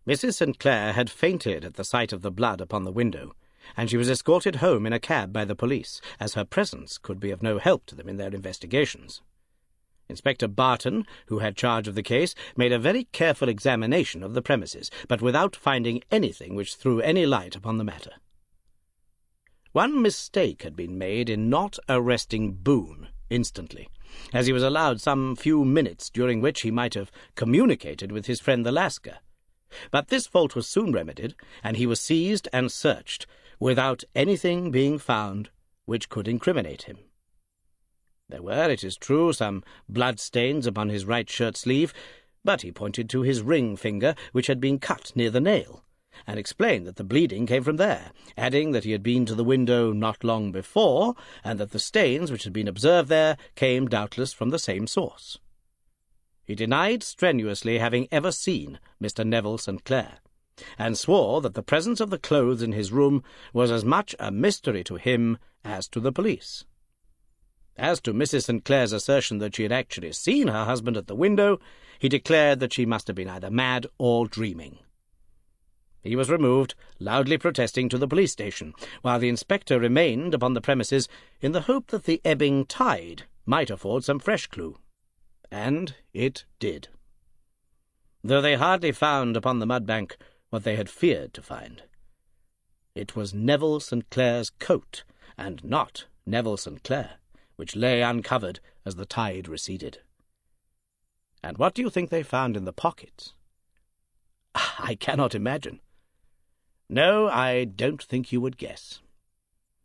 Mrs. St. Clair had fainted at the sight of the blood upon the window, and she was escorted home in a cab by the police, as her presence could be of no help to them in their investigations. Inspector Barton, who had charge of the case, made a very careful examination of the premises, but without finding anything which threw any light upon the matter. One mistake had been made in not arresting Boone instantly, as he was allowed some few minutes during which he might have communicated with his friend the Lascar. But this fault was soon remedied, and he was seized and searched, without anything being found which could incriminate him. There were, it is true, some blood-stains upon his right shirt-sleeve, but he pointed to his ring finger, which had been cut near the nail, and explained that the bleeding came from there, adding that he had been to the window not long before, and that the stains which had been observed there came doubtless from the same source. He denied strenuously having ever seen Mr. Neville St. Clair, and swore that the presence of the clothes in his room was as much a mystery to him as to the police. As to Mrs. St. Clair's assertion that she had actually seen her husband at the window, he declared that she must have been either mad or dreaming. He was removed, loudly protesting, to the police station, while the inspector remained upon the premises in the hope that the ebbing tide might afford some fresh clue. And it did. Though they hardly found upon the mudbank what they had feared to find. It was Neville St. Clair's coat, and not Neville St. Clair, which lay uncovered as the tide receded. And what do you think they found in the pockets? I cannot imagine. No, I don't think you would guess.